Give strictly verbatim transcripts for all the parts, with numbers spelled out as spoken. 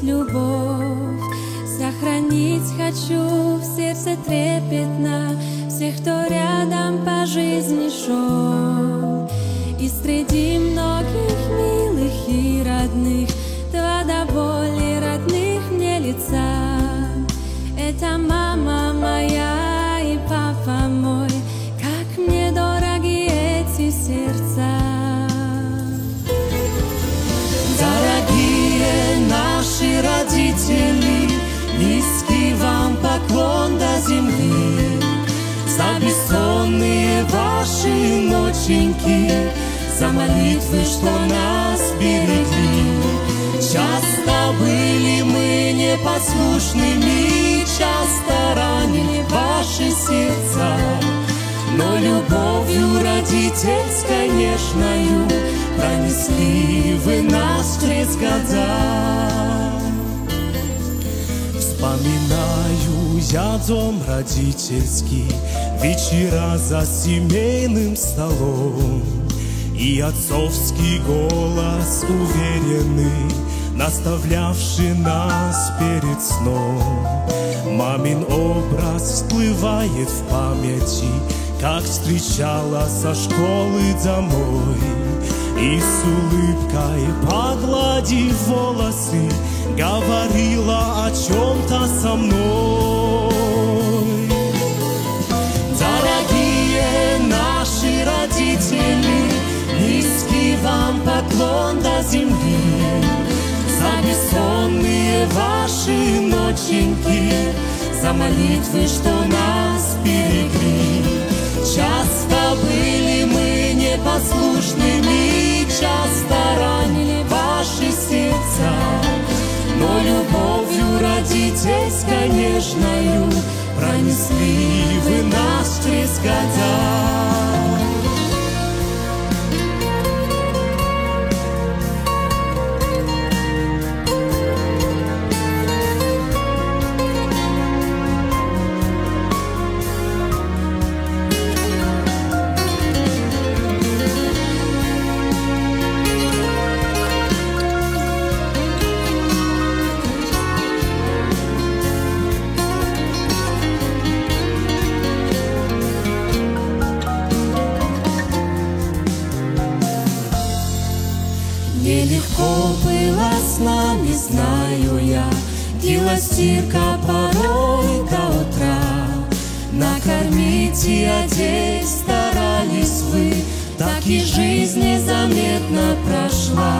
любовь. Сохранить хочу в сердце трепетно всех, кто рядом по жизни шел. И среди многих милых и родных два до боли родных мне лица. Это мама моя и папа мой, как мне дороги эти сердца. Дорогие наши родители, низкий вам поклон до земли. За бессонные ваши ноченьки, за молитвы, что нас берегли. Часто были мы непослушными, часто ранили ваши сердца, но любовью родительской нежною пронесли вы нас через года. Вспоминаю я дом родительский, вечера за семейным столом, и отцовский голос уверенный, наставлявший нас перед сном. Мамин образ всплывает в памяти, как встречала со школы домой, и с улыбкой, погладив волосы, говорила о чем-то со мной. Дорогие наши родители, низкий вам поклон до земли. За бессонные ваши ноченьки, за молитвы, что нас берегли. Часто были мы непослушными, часто ранили ваши сердца, но любовью родительской нежною пронесли вы нас через года. Нелегко было с нами, знаю я, делать стирка порой до утра. Накормить и одеть старались вы, так и жизнь незаметно прошла.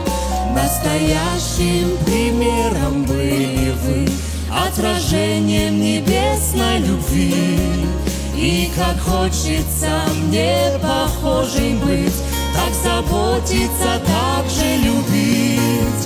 Настоящим примером были вы, отражением небесной любви. И как хочется мне похожим быть, так заботиться, так же любить.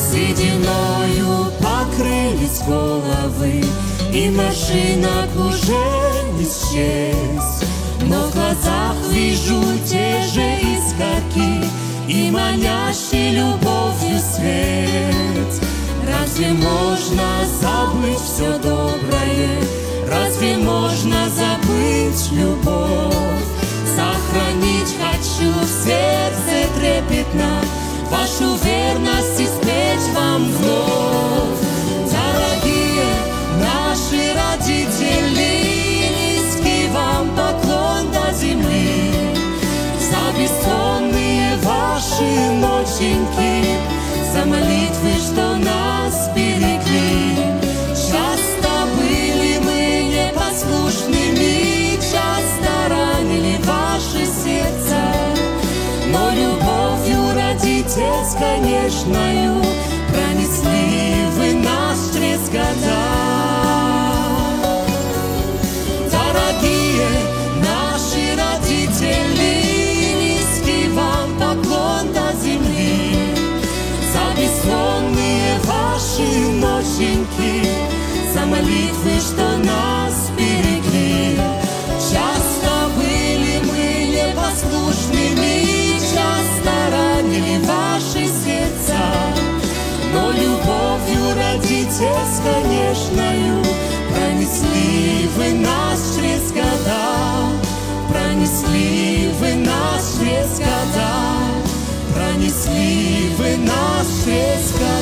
Сединою покрылись головы, и морщинок уже не счесть. Но в глазах вижу те же искорки и манящий любовью свет. Разве можно забыть все доброе? Разве можно забыть любовь? Сохранить хочу в сердце трепетно вашу верность и спеть вам вновь. Дорогие наши родители, низкий вам поклон до земли. За бессонные ваши ноченьки, за молитвы, что нас берегли. Часто были мы непослушными, часто ранили ваши сердца, но любовью родительской нежною пронесли вы нас через года. Дорогие наши родители, низкий вам поклон до земли. За бессонные ваши ноченьки, за молитвы, что нас берегли. Часто были мы непослушными, часто ранили ваши сердца, но любовью родительской нежною пронесли вы нас через года, пронесли вы нас через года, пронесли вы нас через года.